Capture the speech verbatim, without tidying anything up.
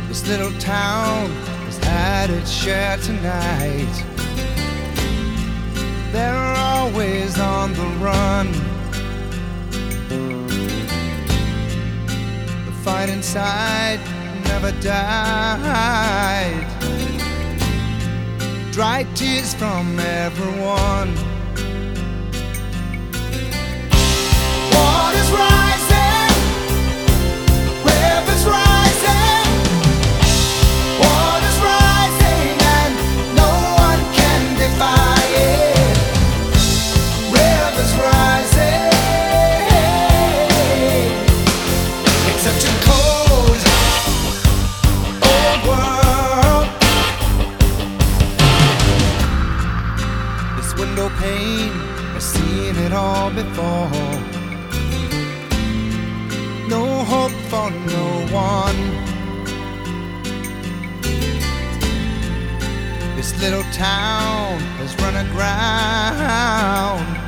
This little town has had its share tonight. They're always on the run. The fight inside never died. Dry tears from everyone. Water's rising, rivers rising. Water's rising and no one can defy it. Rivers rising. It's such a cold, old world. This window pane has seen it all before. No hope for no one. This little town has run aground.